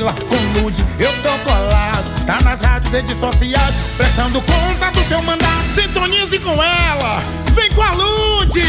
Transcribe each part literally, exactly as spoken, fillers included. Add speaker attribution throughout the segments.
Speaker 1: Ludmilla com Lud, eu tô colado. Tá nas rádios, redes sociais, prestando conta do seu mandato. Sintonize com ela, vem com a Lud!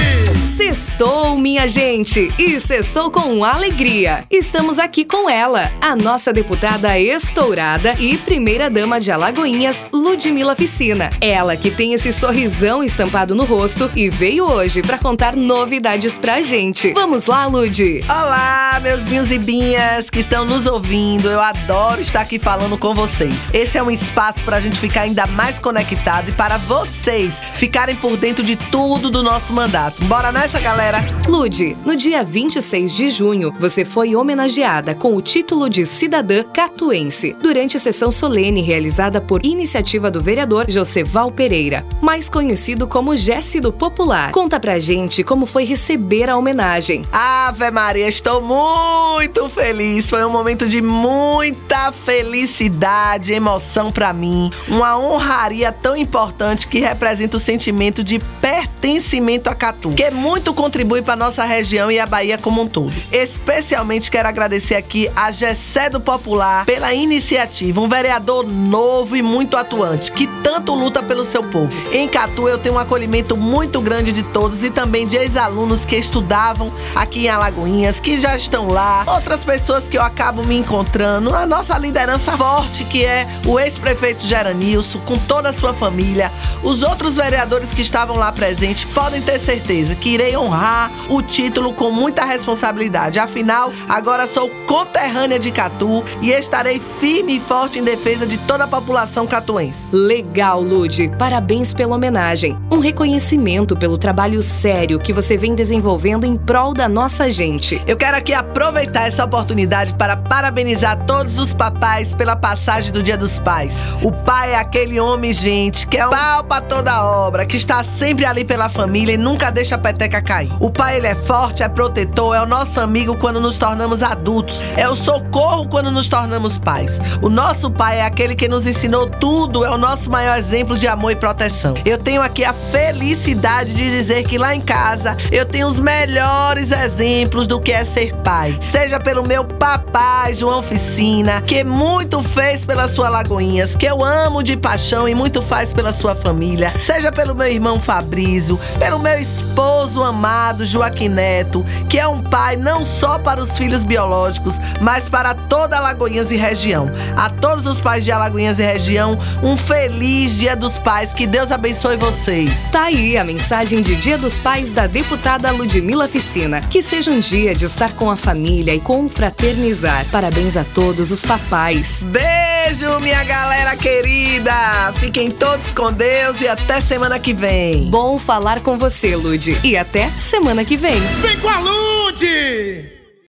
Speaker 2: Sextou, minha gente, e sextou com alegria. Estamos aqui com ela, a nossa deputada estourada e primeira-dama de Alagoinhas, Ludmilla Ficina. Ela que tem esse sorrisão estampado no rosto e veio hoje pra contar novidades pra gente. Vamos lá, Lud!
Speaker 3: Olá, meus binhos e binhas que estão nos ouvindo. Eu adoro estar aqui falando com vocês. Esse é um espaço pra gente ficar ainda mais conectado e para vocês ficarem por dentro de tudo do nosso mandato. Bora nessa, galera?
Speaker 2: Lud, no dia vinte e seis de junho, você foi homenageada com o título de cidadã catuense durante a sessão solene realizada por iniciativa do vereador Joseval Pereira, mais conhecido como Jesse do Popular. Conta pra gente como foi receber a homenagem.
Speaker 3: Ave Maria, estou muito feliz. Foi um momento de muita felicidade, emoção pra mim. Uma honraria tão importante que representa o sentimento de pertencimento a Catu, que muito contribui para nossa região e a Bahia como um todo. Especialmente quero agradecer aqui a Jessé do Popular pela iniciativa, um vereador novo e muito atuante, que tanto luta pelo seu povo. Em Catu eu tenho um acolhimento muito grande de todos e também de ex-alunos que estudavam aqui em Alagoinhas, que já estão lá, outras pessoas que eu acabo me encontrando, a nossa liderança forte, que é o ex-prefeito Geranilson, com toda a sua família, os outros vereadores que estavam lá presentes, podem ter certeza que irei honrar o título com muita responsabilidade. Afinal, agora sou conterrânea de Catu e estarei firme e forte em defesa de toda a população catuense.
Speaker 2: Legal, Lud. Parabéns pela homenagem. Um reconhecimento pelo trabalho sério que você vem desenvolvendo em prol da nossa gente.
Speaker 3: Eu quero aqui aproveitar essa oportunidade para parabenizar todos os papais pela passagem do Dia dos Pais. O pai é aquele homem, gente, que é o pau pra toda obra, que está sempre ali pela família e nunca deixa a peteca cair. O pai, ele é forte, é protetor, é o nosso amigo quando nos tornamos adultos, é o socorro quando nos tornamos pais. O nosso pai é aquele que nos ensinou tudo, é o nosso maior exemplo de amor e proteção. Eu tenho aqui a felicidade de dizer que lá em casa eu tenho os melhores exemplos do que é ser pai. Seja pelo meu papai, João Ficina, que muito fez pela sua Alagoinhas, que eu amo de paixão e muito faz pela sua família. Seja pelo meu irmão Fabrício, pelo meu esposo amado Joaquim Neto, que é um pai não só para os filhos biológicos, mas para toda Alagoinhas e região. A todos os pais de Alagoinhas e região, um feliz Dia dos Pais. Que Deus abençoe vocês.
Speaker 2: Tá aí a mensagem de Dia dos Pais da deputada Ludmilla Ficina. Que seja um dia de estar com a família e confraternizar. Parabéns a todos os papais.
Speaker 3: Beijo, minha galera querida. Fiquem todos com Deus e até semana que vem.
Speaker 2: Bom falar com você, Lud. E até semana que vem.
Speaker 1: Vem com a Lud!